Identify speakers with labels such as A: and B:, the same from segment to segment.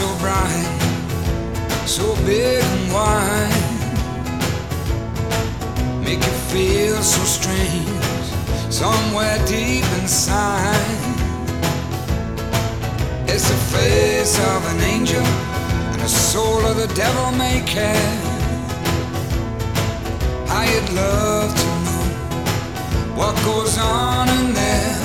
A: bright, so big and wide, make you feel so strange somewhere deep inside. It's the face of an angel and the soul of the devil may care. How you'd love to know what goes on in there.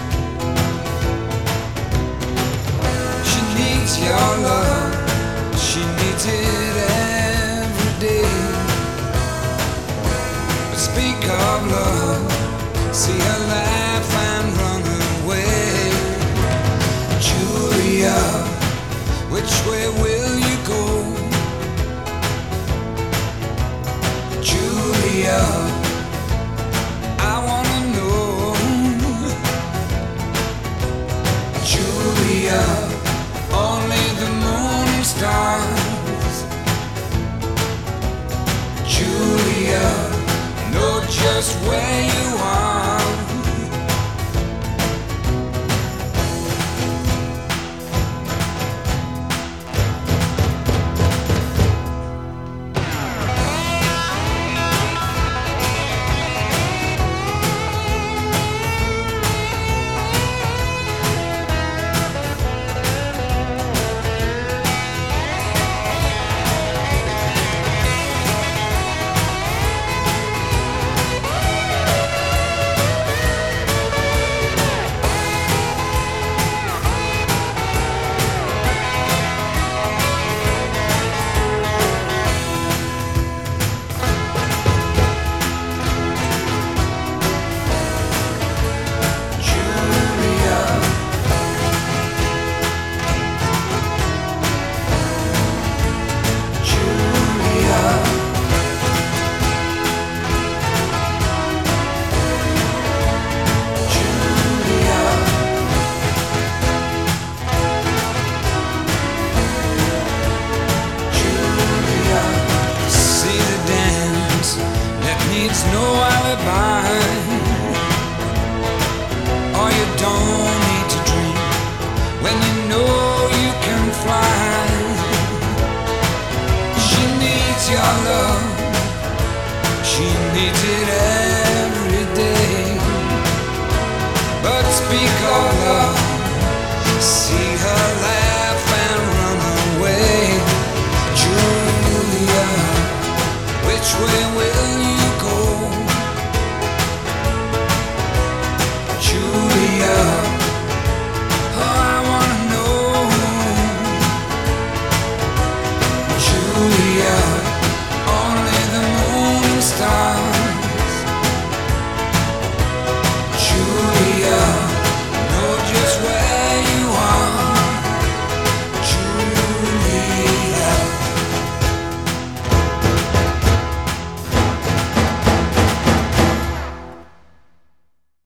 A: She needs your love, she needs it every day. But speak of love, see her laugh and run away. Julia, which way will you go? Julia, I wanna know. Julia, only the moon and stars. Julia, know just where you are. Needs no alibi, or you don't need to dream when you know you can fly. She needs your love, she needs